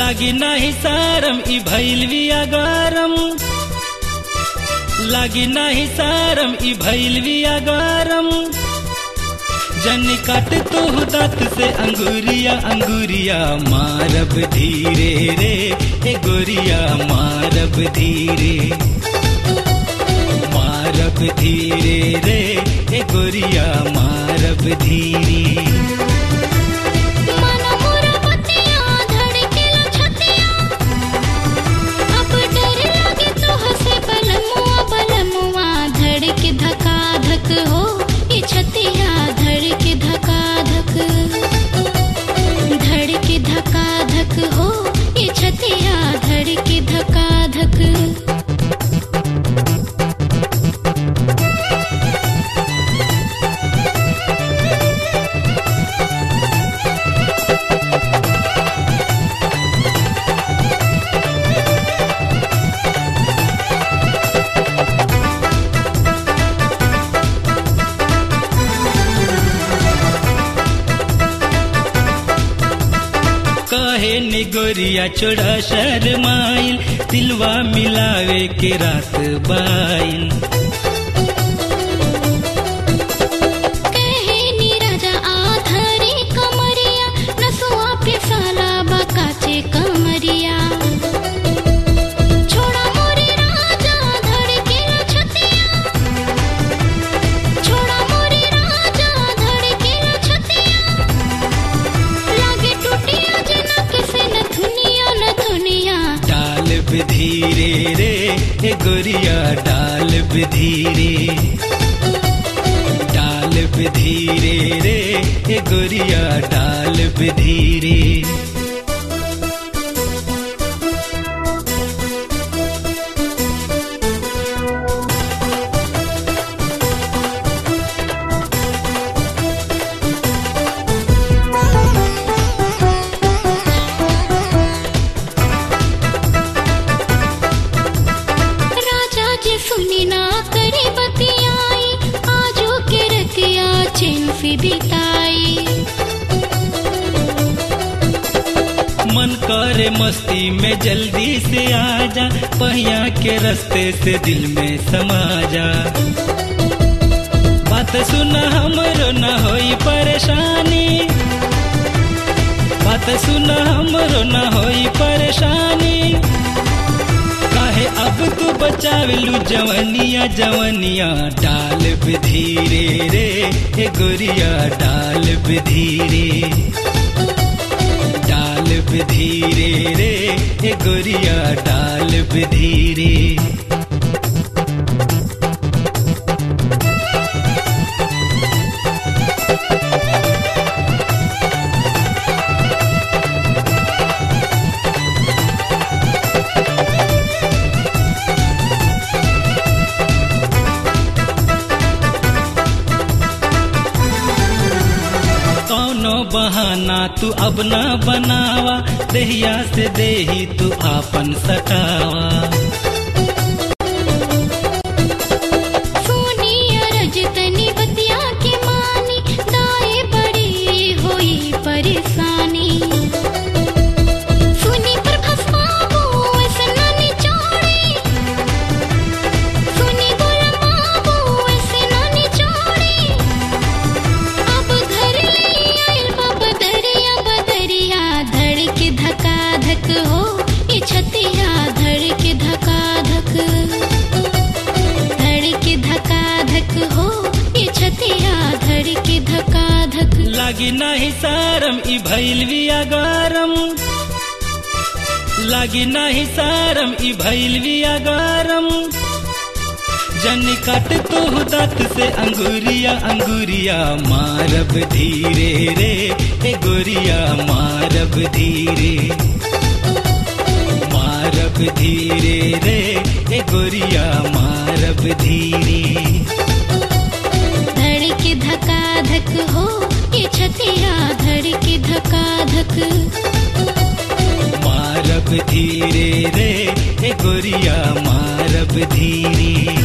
लागी नाही सारम ई भइल बिया गरम, लागी नाही सारम ई भइल बिया गरम। जन काट तू दांत से अंगूरिया अंगूरिया, मारब धीरे रे ए गोरिया मारब धीरे, मारब धीरे रे ए गोरिया मारब धीरे। कहे नि गोरिया छोड़ा शर्माइल, दिलवा मिलावे के रात बाइल। कहे नि राजा आधरी कमरिया, नसुआ पे साला बकाचे कमरिया। छोड़ा मोरे राजा धड़के छतिया, छोड़ा मोरे राजा धड़के छतिया। लागे टूटिया धीरे रे ए गोरिया डाल धीरे, डाल धीरे रे ए गोरिया डाल धीरे। सुनी ना करे बतियाई, आजो के रतिया चैन से बिताई। मन करे मस्ती में जल्दी से आजा, पहिया के रास्ते से दिल में समा जा। बात सुना हमरो न होई परेशानी, बात सुना हमरो न होई परेशानी। अब तू बचावलू जवनिया जवनिया, डाल धीरे रे ए गोरिया डाल धीरे, डाल धीरे रे ए गोरिया डाल धीरे। बहाना तू अब ना बनावा, देहिया से देही तू आपन सटावा। सोनिया रजतनी बतिया के मानी, दाए बड़ी होई परेशानी। सुनी पर फसवाबू ऐसे ना निचोड़े, सुनी बोला बाबू ऐसे ना निचोड़े। अब घर हो ये छतिया धड़के धका धक, धड़के धका धक हो ये छतिया धड़के धका धक। लागी नाही सारम ई भइल बिया गरम, लागी नाही सारम ई भइल बिया गरम। जन काट तू दांत से अंगूरिया अंगूरिया, मारब धीरे रे ए गोरिया मारब धीरे, मारब धीरे रे ए गोरिया मारब धीरे। धड़के धका धक हो ये छतिया धड़के धका धक, मारब धीरे रे ए गोरिया मारब धीरे।